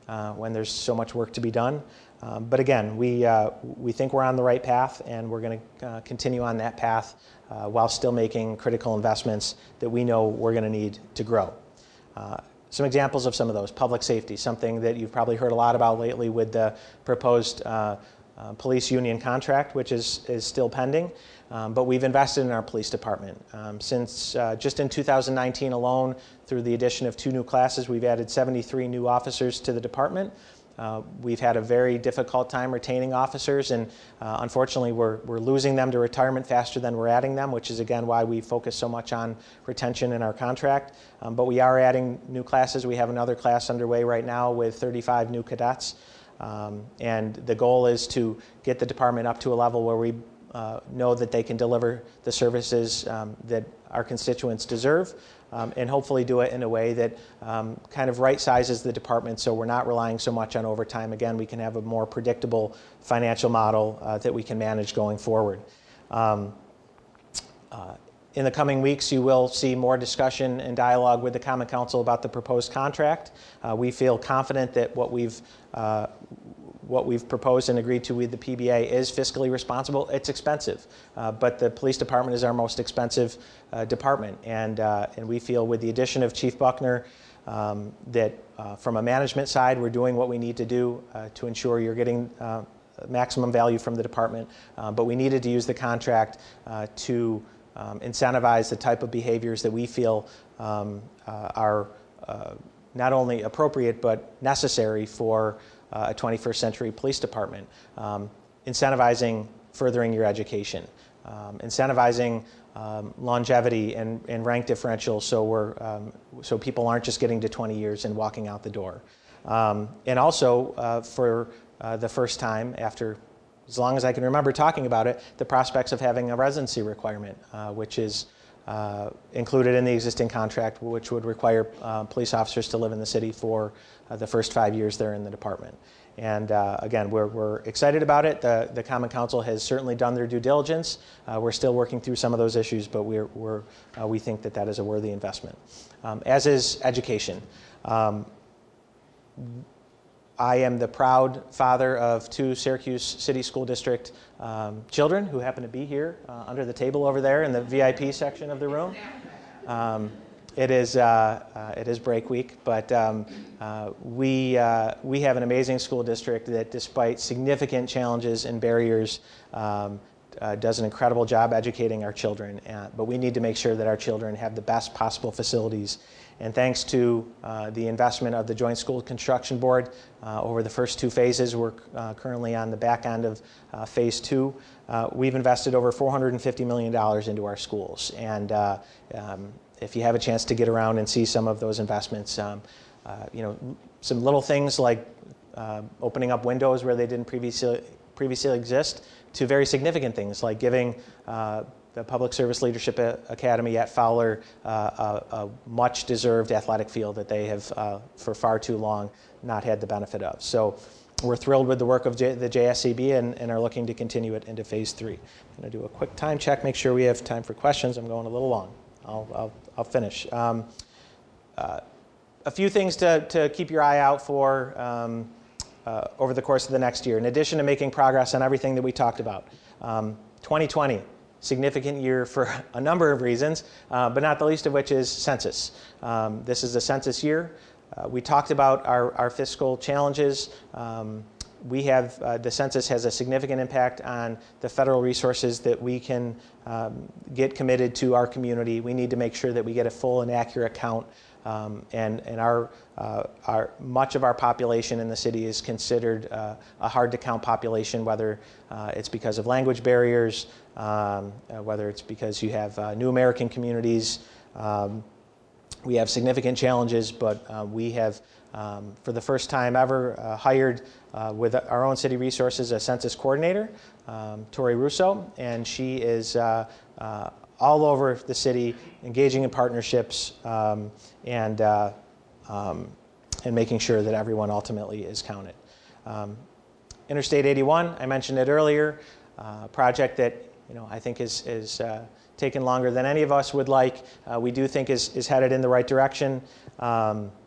uh, when there's so much work to be done. Um, but again, we, uh, we think we're on the right path, and we're going to uh, continue on that path uh, while still making critical investments that we know we're going to need to grow. Uh, some examples of some of those: public safety, something that you've probably heard a lot about lately with the proposed uh, uh, police union contract, which is, is still pending. Um, but we've invested in our police department. Um, since uh, just in two thousand nineteen alone, through the addition of two new classes, we've added seventy-three new officers to the department. Uh, we've had a very difficult time retaining officers, and uh, unfortunately we're, we're losing them to retirement faster than we're adding them, which is again why we focus so much on retention in our contract. Um, but we are adding new classes. We have another class underway right now with thirty-five new cadets. Um, and the goal is to get the department up to a level where we uh, know that they can deliver the services um, that our constituents deserve, um, and hopefully do it in a way that um, kind of right sizes the department so we're not relying so much on overtime. Again, we can have a more predictable financial model uh, that we can manage going forward. Um, uh, In the coming weeks, you will see more discussion and dialogue with the Common Council about the proposed contract. Uh, we feel confident that what we've uh, what we've proposed and agreed to with the P B A is fiscally responsible. It's expensive, uh, but the police department is our most expensive uh, department, and uh, and we feel with the addition of Chief Buckner um, that uh, from a management side, we're doing what we need to do uh, to ensure you're getting uh, maximum value from the department. Uh, but we needed to use the contract uh, to Um, incentivize the type of behaviors that we feel um, uh, are uh, not only appropriate but necessary for uh, a twenty-first century police department. Um, incentivizing furthering your education, um, incentivizing um, longevity and, and rank differential, so we're um, so people aren't just getting to twenty years and walking out the door, um, and also uh, for uh, the first time after, as long as I can remember talking about it, the prospects of having a residency requirement, uh, which is uh, included in the existing contract, which would require uh, police officers to live in the city for uh, the first five years they're in the department. And uh, again, we're, we're excited about it. The, the Common Council has certainly done their due diligence. Uh, we're still working through some of those issues, but we're, we're, uh, we think that that is a worthy investment, um, as is education. Um, I am the proud father of two Syracuse City School District um, children who happen to be here uh, under the table over there in the V I P section of the room. Um, it is uh, uh, it is break week, but um, uh, we uh, we have an amazing school district that, despite significant challenges and barriers, um, uh, does an incredible job educating our children. Uh, but we need to make sure that our children have the best possible facilities. And thanks to uh, the investment of the Joint School Construction Board uh, over the first two phases, we're uh, currently on the back end of uh, phase two. Uh, we've invested over four hundred fifty million dollars into our schools. And uh, um, if you have a chance to get around and see some of those investments, um, uh, you know, some little things like uh, opening up windows where they didn't previously, previously exist, to very significant things like giving uh, the Public Service Leadership Academy at Fowler uh, a, a much-deserved athletic field that they have, uh, for far too long, not had the benefit of. So we're thrilled with the work of J the J S C B and, and are looking to continue it into phase three. I'm going to do a quick time check, make sure we have time for questions. I'm going a little long. I'll, I'll, I'll finish. Um, uh, a few things to, to keep your eye out for um, uh, over the course of the next year, in addition to making progress on everything that we talked about. Um, twenty twenty. Significant year for a number of reasons, uh, but not the least of which is census. Um, this is a census year. Uh, we talked about our, our fiscal challenges. Um, we have, uh, the census has a significant impact on the federal resources that we can um, get committed to our community. We need to make sure that we get a full and accurate count. Um, and and our, uh, our much of our population in the city is considered uh, a hard-to-count population, whether uh, it's because of language barriers, um, uh, whether it's because you have uh, new American communities. Um, we have significant challenges, but uh, we have, um, for the first time ever, uh, hired uh, with our own city resources a census coordinator, um, Tori Russo, and she is uh, uh, all over the city, engaging in partnerships um, and uh, um, and making sure that everyone ultimately is counted. Um, Interstate eighty-one, I mentioned it earlier, a uh, project that you know I think is is uh, taken longer than any of us would like. Uh, we do think is is headed in the right direction. Um,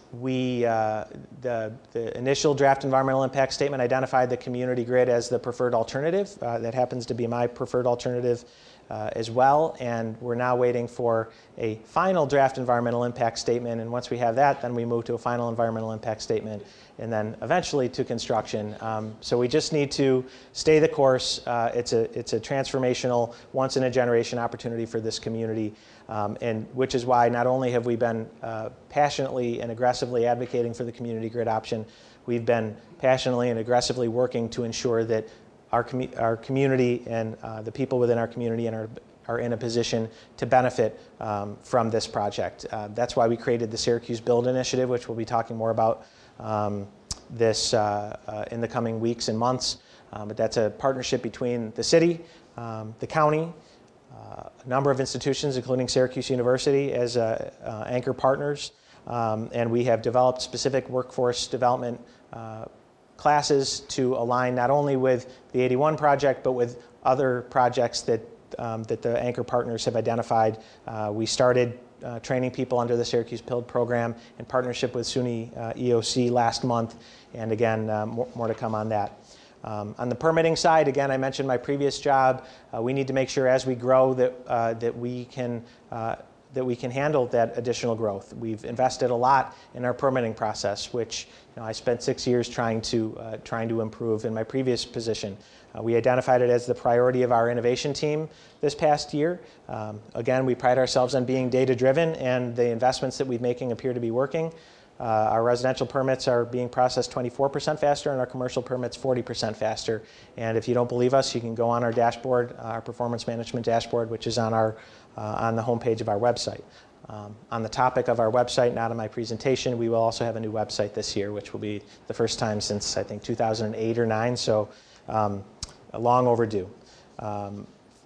we, uh, the, the initial draft environmental impact statement identified the community grid as the preferred alternative. Uh, that happens to be my preferred alternative uh, as well, and we're now waiting for a final draft environmental impact statement, and once we have that, then we move to a final environmental impact statement, and then eventually to construction. Um, so we just need to stay the course. Uh, it's a, it's a transformational, once-in-a-generation opportunity for this community. Um, and which is why not only have we been uh, passionately and aggressively advocating for the community grid option, we've been passionately and aggressively working to ensure that our, commu our community and uh, the people within our community and are, are in a position to benefit um, from this project. Uh, that's why we created the Syracuse Build Initiative, which we'll be talking more about um, this uh, uh, in the coming weeks and months. Um, but that's a partnership between the city, um, the county, Uh, a number of institutions, including Syracuse University, as uh, uh, anchor partners, um, and we have developed specific workforce development uh, classes to align not only with the eighty-one project, but with other projects that, um, that the anchor partners have identified. Uh, we started uh, training people under the Syracuse Build program in partnership with SUNY uh, E O C last month, and again, uh, more, more to come on that. Um, on the permitting side, again, I mentioned my previous job. Uh, we need to make sure as we grow that uh, that we can uh, that we can handle that additional growth. We've invested a lot in our permitting process, which you know, I spent six years trying to uh, trying to improve in my previous position. Uh, we identified it as the priority of our innovation team this past year. Um, again, we pride ourselves on being data-driven, and the investments that we're making appear to be working. Uh, our residential permits are being processed twenty-four percent faster, and our commercial permits forty percent faster. And if you don't believe us, you can go on our dashboard, uh, our performance management dashboard, which is on our uh, on the homepage of our website. Um, on the topic of our website, not in my presentation, we will also have a new website this year, which will be the first time since I think two thousand eight or nine. So um, long overdue. Um,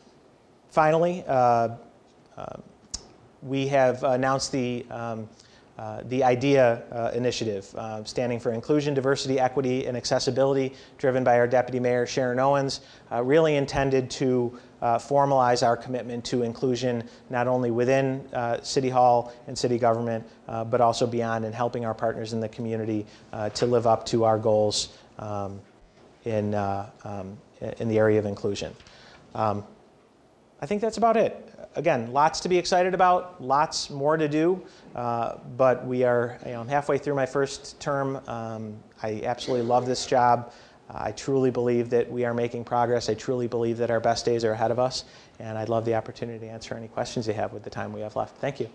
finally, uh, uh, we have announced the um, Uh, the IDEA uh, initiative, uh, standing for Inclusion, Diversity, Equity, and Accessibility, driven by our Deputy Mayor Sharon Owens, uh, really intended to uh, formalize our commitment to inclusion not only within uh, City Hall and city government, uh, but also beyond, and helping our partners in the community uh, to live up to our goals um, in, uh, um, in the area of inclusion. Um, I think that's about it. Again, lots to be excited about, lots more to do, uh, but we are, you know, I'm halfway through my first term. Um, I absolutely love this job. Uh, I truly believe that we are making progress. I truly believe that our best days are ahead of us, and I'd love the opportunity to answer any questions you have with the time we have left. Thank you.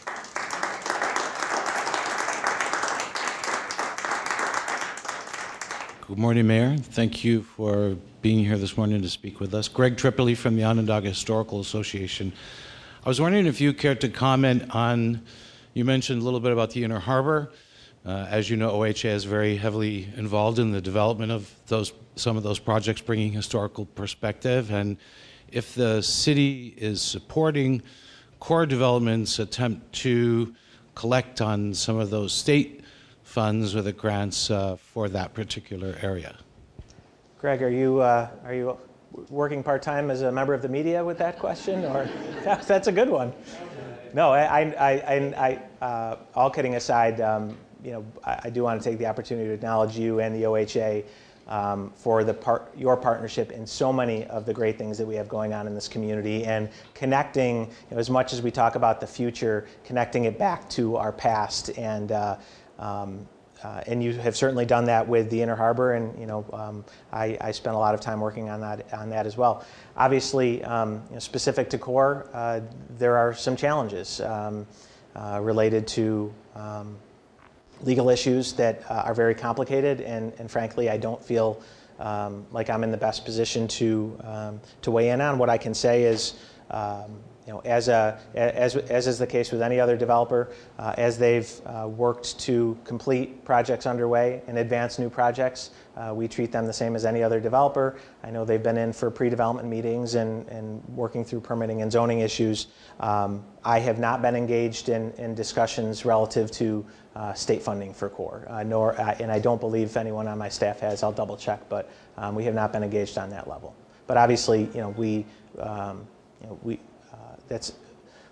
Good morning, Mayor. Thank you for being here this morning to speak with us. Greg Tripoli from the Onondaga Historical Association. I was wondering if you cared to comment on, you mentioned a little bit about the Inner Harbor. Uh, as you know, O H A is very heavily involved in the development of those, some of those projects bringing historical perspective. And if the city is supporting Core Development's attempt to collect on some of those state funds or the grants uh, for that particular area. Greg, are you uh, are you working part-time as a member of the media with that question, or that's a good one? No, I, I, I, I uh, all kidding aside, um, you know, I, I do want to take the opportunity to acknowledge you and the O H A um, for the part, your partnership in so many of the great things that we have going on in this community, and connecting, you know, as much as we talk about the future, connecting it back to our past. And uh, um, Uh, and you have certainly done that with the Inner Harbor, and you know, um, I, I spent a lot of time working on that on that as well. Obviously, um, you know, specific to Core, uh, there are some challenges um, uh, related to um, legal issues that uh, are very complicated, and, and frankly, I don't feel um, like I'm in the best position to um, to weigh in on. What I can say is, um, you know, as a as as is the case with any other developer, uh, as they've uh, worked to complete projects underway and advance new projects, uh, we treat them the same as any other developer. I know they've been in for pre-development meetings and and working through permitting and zoning issues. Um, I have not been engaged in in discussions relative to uh, state funding for Core, uh, nor uh, and I don't believe anyone on my staff has. I'll double check, but um, we have not been engaged on that level. But obviously, you know, we um, you know we. That's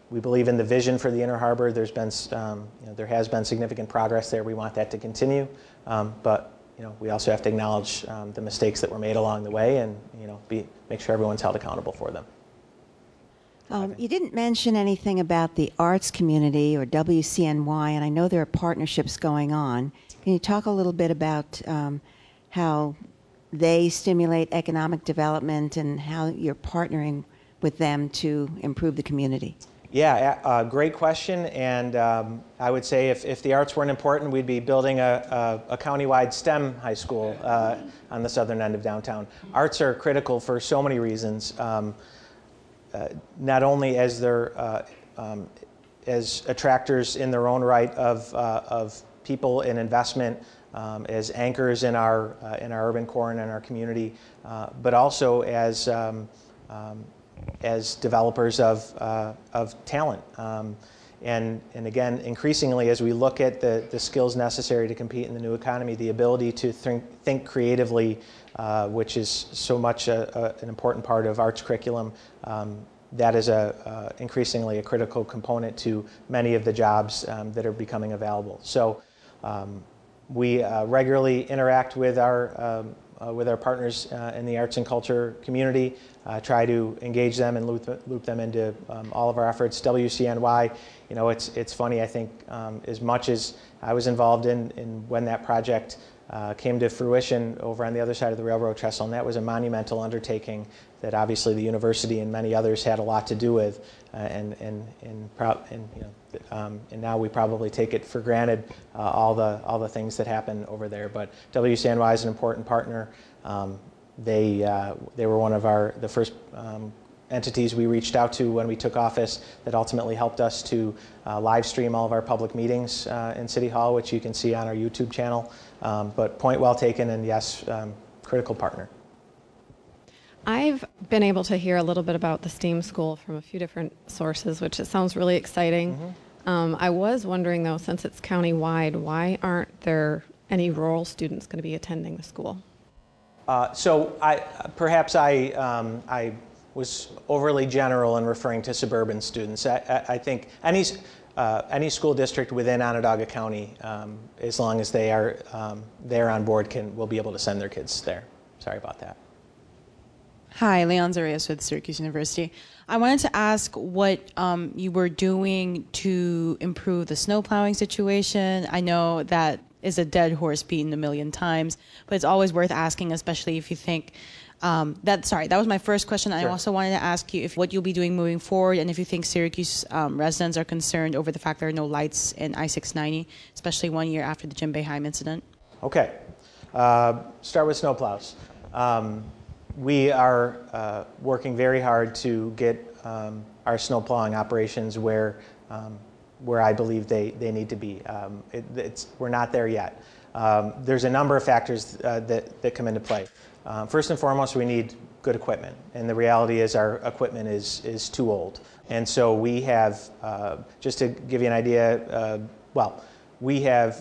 we believe in the vision for the Inner Harbor. There's been, um, you know, there has been significant progress there. We want that to continue, um, but you know, we also have to acknowledge um, the mistakes that were made along the way, and you know, be, make sure everyone's held accountable for them. Um, you didn't mention anything about the arts community or W C N Y, and I know there are partnerships going on. Can you talk a little bit about um, how they stimulate economic development and how you're partnering with them to improve the community? Yeah, uh, great question. And um, I would say if, if the arts weren't important, we'd be building a, a, a countywide STEM high school uh, on the southern end of downtown. Arts are critical for so many reasons. Um, Uh, not only as they're uh, um, as attractors in their own right of uh, of people and investment, um, as anchors in our uh, in our urban core and in our community, uh, but also as um, um, as developers of uh, of talent. Um, and and again, increasingly, as we look at the the skills necessary to compete in the new economy, the ability to think think creatively. Uh, which is so much a, a, an important part of arts curriculum. Um, that is a, uh, increasingly a critical component to many of the jobs um, that are becoming available. So um, we uh, regularly interact with our, um, uh, with our partners uh, in the arts and culture community, uh, try to engage them and loop, loop them into um, all of our efforts. W C N Y, you know, it's, it's funny, I think, um, as much as I was involved in, in when that project Uh, came to fruition over on the other side of the railroad trestle, and that was a monumental undertaking that obviously the university and many others had a lot to do with, uh, and and and, pro- and you know, um, and now we probably take it for granted uh, all the all the things that happen over there. But W C N Y is an important partner. Um, they uh, they were one of our the first um, entities we reached out to when we took office that ultimately helped us to uh, live stream all of our public meetings uh, in City Hall, which you can see on our YouTube channel. Um, but point well taken, and yes, um, critical partner. I've been able to hear a little bit about the STEAM school from a few different sources, which it sounds really exciting. Mm-hmm. um, I was wondering, though, since it's county-wide, why aren't there any rural students going to be attending the school? Uh, so I, perhaps I, um, I was overly general in referring to suburban students. I, I, I think any, uh, any school district within Onondaga County, um, as long as they are um, they're on board, can will be able to send their kids there. Sorry about that. Hi, Leon Zarias with Syracuse University. I wanted to ask what um, you were doing to improve the snow plowing situation. I know that is a dead horse beaten a million times, but it's always worth asking, especially if you think um, that. Sorry, that was my first question. Sure. I also wanted to ask you if what you'll be doing moving forward, and if you think Syracuse um, residents are concerned over the fact there are no lights in I six ninety, especially one year after the Jim Boeheim incident. Okay, uh, start with snowplows. Um, we are uh, working very hard to get um, our snow plowing operations where. Um, where I believe they, they need to be. Um, it, it's, we're not there yet. Um, there's a number of factors uh, that, that come into play. Uh, first and foremost, we need good equipment. And the reality is our equipment is, is too old. And so we have, uh, just to give you an idea, uh, well, we have,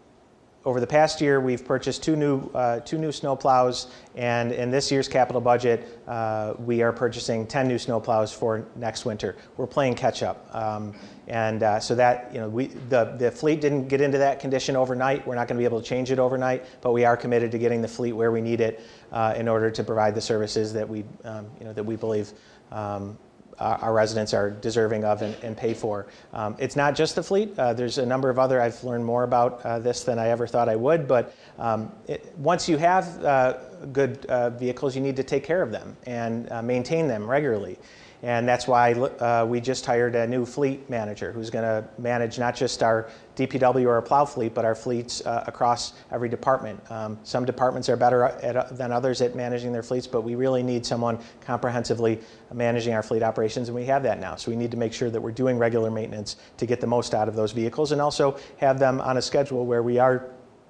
over the past year, we've purchased two new, uh, two new snow plows, and in this year's capital budget, uh, we are purchasing ten new snow plows for next winter. We're playing catch up. Um, And uh, so that, you know, we, the, the fleet didn't get into that condition overnight. We're not going to be able to change it overnight, but we are committed to getting the fleet where we need it uh, in order to provide the services that we, um, you know, that we believe um, our, our residents are deserving of and, and pay for. Um, it's not just the fleet. Uh, there's a number of other, I've learned more about uh, this than I ever thought I would, but um, it, once you have uh, good uh, vehicles, you need to take care of them and uh, maintain them regularly. And that's why uh, we just hired a new fleet manager who's going to manage not just our D P W or our plow fleet, but our fleets uh, across every department. Um, some departments are better at, than others at managing their fleets, but we really need someone comprehensively managing our fleet operations, and we have that now. So we need to make sure that we're doing regular maintenance to get the most out of those vehicles, and also have them on a schedule where we are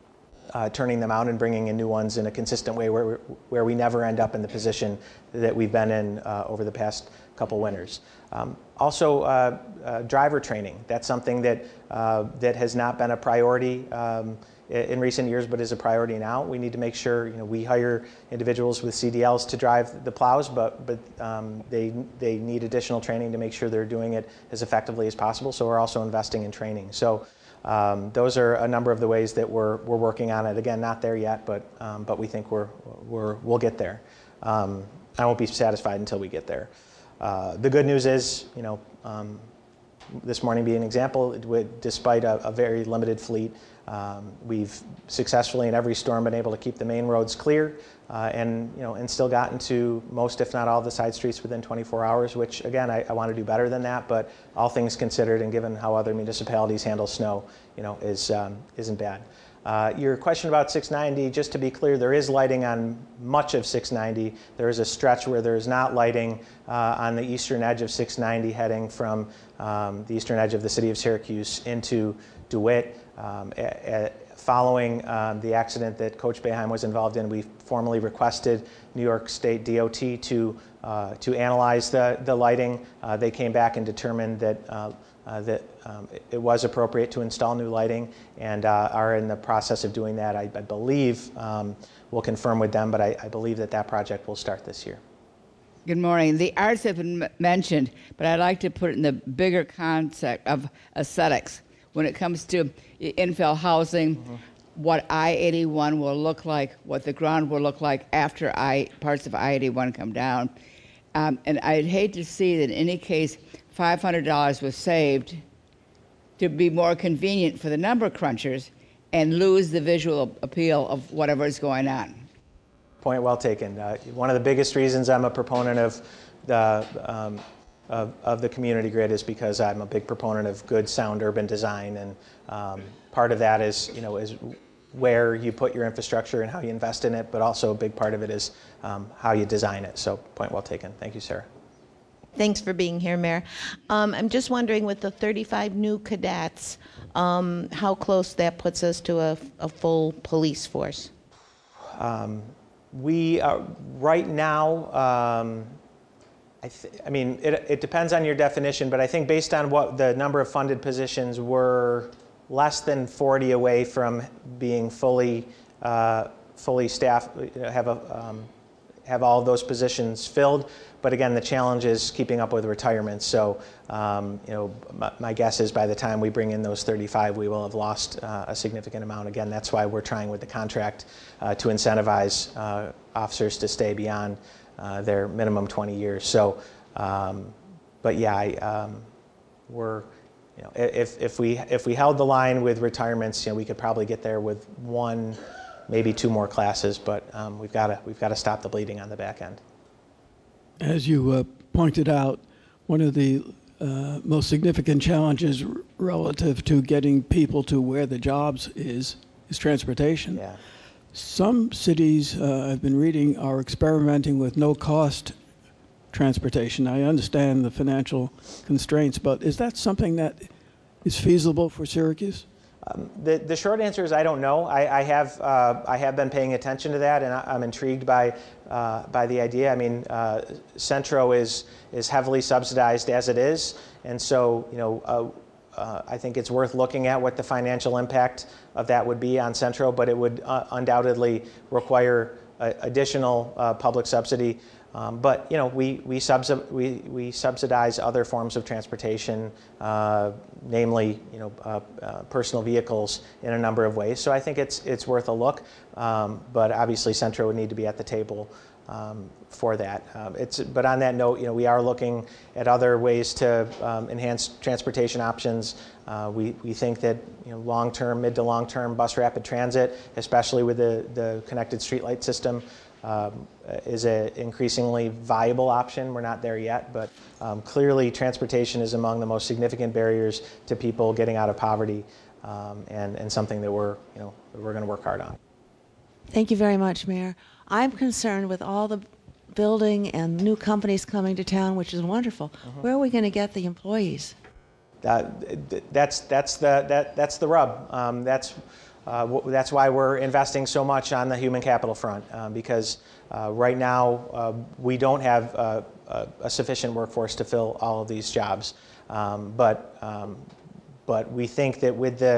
Uh, turning them out and bringing in new ones in a consistent way, where, where we never end up in the position that we've been in uh, over the past couple winters. Um, also, uh, uh, driver training. That's something that, uh, that has not been a priority um, in recent years, but is a priority now. We need to make sure, you know, we hire individuals with C D Ls to drive the plows, but but um, they they need additional training to make sure they're doing it as effectively as possible. So we're also investing in training. So um, those are a number of the ways that we're we're working on it. Again, not there yet, but um, but we think we're we're we'll get there. Um, I won't be satisfied until we get there. Uh, the good news is, you know. Um, This morning being an example, despite a, a very limited fleet, um, we've successfully in every storm been able to keep the main roads clear, uh, and you know, and still gotten to most, if not all, the side streets within twenty-four hours. Which again, I, I want to do better than that, but all things considered, and given how other municipalities handle snow, you know, is um, isn't bad. Uh, your question about six ninety, just to be clear, there is lighting on much of six ninety. There is a stretch where there is not lighting uh, on the eastern edge of six ninety heading from um, the eastern edge of the city of Syracuse into DeWitt. Um, a, a, following um, the accident that Coach Boeheim was involved in, we formally requested New York State D O T to, uh, to analyze the, the lighting. Uh, they came back and determined that uh, Uh, that um, it, it was appropriate to install new lighting, and uh, are in the process of doing that. I, I believe um, we'll confirm with them, but I, I believe that that project will start this year. Good morning. The arts have been m- mentioned, but I'd like to put it in the bigger concept of aesthetics. When it comes to infill housing, mm-hmm. what I eighty-one will look like, what the ground will look like after I parts of I eighty-one come down. Um, and I'd hate to see that in any case five hundred dollars was saved to be more convenient for the number crunchers and lose the visual appeal of whatever is going on. Point well taken. Uh, one of the biggest reasons I'm a proponent of the um, of, of the community grid is because I'm a big proponent of good sound urban design, and um, part of that is, you know, is where you put your infrastructure and how you invest in it, but also a big part of it is um, how you design it. So point well taken. Thank you, Sarah. Thanks for being here, Mayor. Um, I'm just wondering, with the thirty-five new cadets, um, how close that puts us to a, a full police force? Um, we are, right now, um, I, th- I mean, it, it depends on your definition, but I think based on what the number of funded positions, we're less than forty away from being fully, uh, fully staffed, have a, um, have all of those positions filled. But again, the challenge is keeping up with retirements. So, um, you know, my, my guess is by the time we bring in those thirty-five, we will have lost uh, a significant amount. Again, that's why we're trying with the contract uh, to incentivize uh, officers to stay beyond uh, their minimum twenty years. So, um, but yeah, I, um, we're, you know, if if we if we held the line with retirements, you know, we could probably get there with one, maybe two more classes. But um, we've got to we've got to stop the bleeding on the back end. As you uh, pointed out, one of the uh, most significant challenges r- relative to getting people to where the jobs is is transportation. Yeah. Some cities, uh, I've been reading, are experimenting with no-cost transportation. I understand the financial constraints, but is that something that is feasible for Syracuse? Um, the, the short answer is I don't know. I, I have uh, I have been paying attention to that, and I, I'm intrigued by uh, by the idea. I mean, uh, Centro is is heavily subsidized as it is, and so you know uh, uh, I think it's worth looking at what the financial impact of that would be on Centro, but it would uh, undoubtedly require uh, additional uh, public subsidy. Um, but you know, we we, subsi- we we subsidize other forms of transportation, uh, namely you know uh, uh, personal vehicles in a number of ways. So I think it's it's worth a look. Um, but obviously, Centro would need to be at the table um, for that. Um, it's but on that note, you know, we are looking at other ways to um, enhance transportation options. Uh, we we think that you know long-term, mid to long-term bus rapid transit, especially with the the connected streetlight system, Um, is an increasingly viable option. We're not there yet, but um, clearly transportation is among the most significant barriers to people getting out of poverty, um, and, and something that we're, you know, we're going to work hard on. Thank you very much, Mayor. I'm concerned with all the building and new companies coming to town, which is wonderful. Mm-hmm. Where are we going to get the employees? Uh, that's that's the that that's the rub. Um, that's Uh, w- that's why we're investing so much on the human capital front, uh, because uh, right now uh, we don't have uh, a, a sufficient workforce to fill all of these jobs. Um, but um, but we think that with the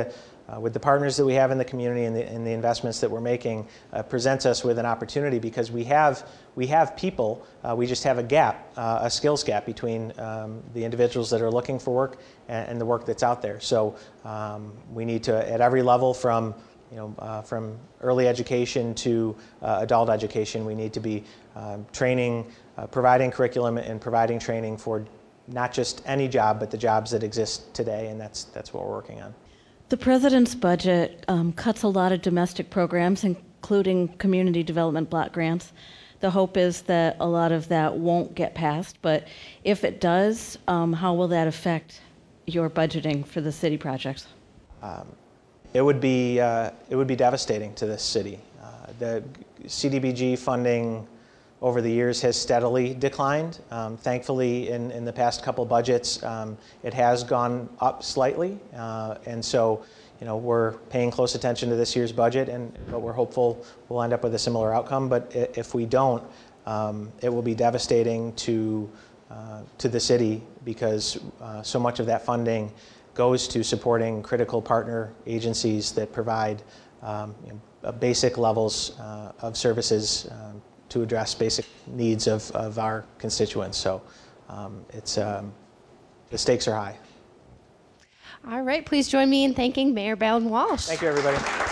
uh, with the partners that we have in the community and the, and the investments that we're making uh, presents us with an opportunity because we have we have people. Uh, we just have a gap, uh, a skills gap between um, the individuals that are looking for work and, and the work that's out there. So um, we need to, at every level, from you know, uh, from early education to uh, adult education, we need to be um, training, uh, providing curriculum and providing training for not just any job, but the jobs that exist today, and that's that's what we're working on. The president's budget um, cuts a lot of domestic programs, including community development block grants. The hope is that a lot of that won't get passed, but if it does, um, how will that affect your budgeting for the city projects? Um, It would be uh, it would be devastating to this city. Uh, the C D B G funding over the years has steadily declined. Um, thankfully, in, in the past couple budgets, um, it has gone up slightly, uh, and so you know we're paying close attention to this year's budget, and but we're hopeful we'll end up with a similar outcome. But if we don't, um, it will be devastating to uh, to the city because uh, so much of that funding goes to supporting critical partner agencies that provide um, you know, basic levels uh, of services um, to address basic needs of, of our constituents. So um, it's um, the stakes are high. All right, please join me in thanking Mayor Bowden Walsh. Thank you, everybody.